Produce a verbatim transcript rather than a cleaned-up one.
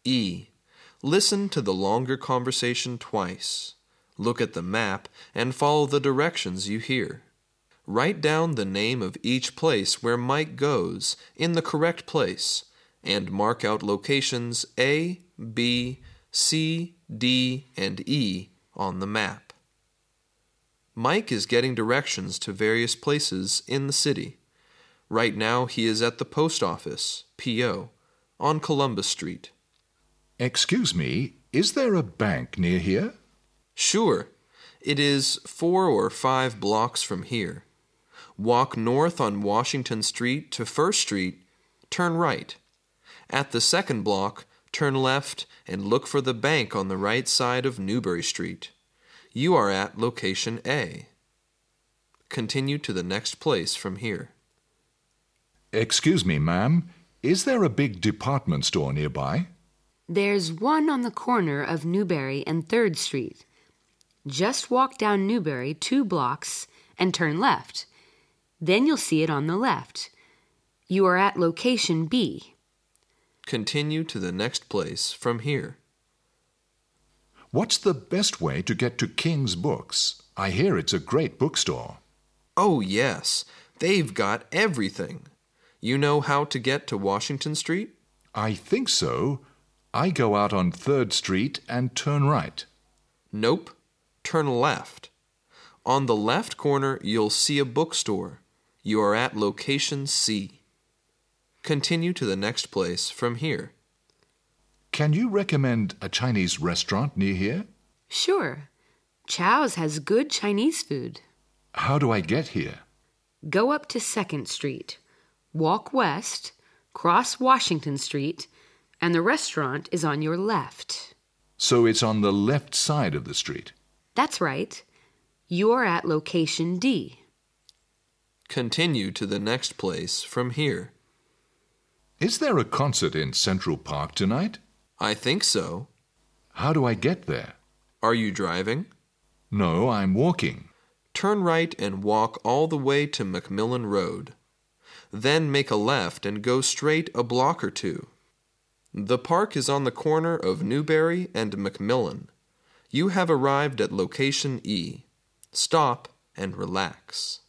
E. Listen to the longer conversation twice. Look at the map and follow the directions you hear. Write down the name of each place where Mike goes in the correct place and mark out locations A, B, C, D, and E on the map. Mike is getting directions to various places in the city. Right now he is at the post office, P O, on Columbus Street. Excuse me, is there a bank near here? Sure. It is four or five blocks from here. Walk north on Washington Street to First Street, turn right. At the second block, turn left and look for the bank on the right side of Newbury Street. You are at location A. Continue to the next place from here. Excuse me, ma'am, is there a big department store nearby? There's one on the corner of Newbury and third Street. Just walk down Newbury two blocks and turn left. Then you'll see it on the left. You are at location B. Continue to the next place from here. What's the best way to get to King's Books? I hear it's a great bookstore. Oh, yes. They've got everything. You know how to get to Washington Street? I think so. I go out on third Street and turn right. Nope. Turn left. On the left corner, you'll see a bookstore. You are at location C. Continue to the next place from here. Can you recommend a Chinese restaurant near here? Sure. Chow's has good Chinese food. How do I get here? Go up to second Street. Walk west, cross Washington Street, and the restaurant is on your left. So it's on the left side of the street? That's right. You're at location D. Continue to the next place from here. Is there a concert in Central Park tonight? I think so. How do I get there? Are you driving? No, I'm walking. Turn right and walk all the way to McMillan Road. Then make a left and go straight a block or two. The park is on the corner of Newbury and McMillan. You have arrived at location E. Stop and relax.